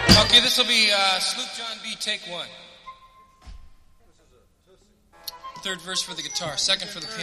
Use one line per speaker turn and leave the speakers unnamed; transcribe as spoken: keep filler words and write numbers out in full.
Okay, this will be uh, Sloop John B, take one. Third verse for the guitar, second for the piano.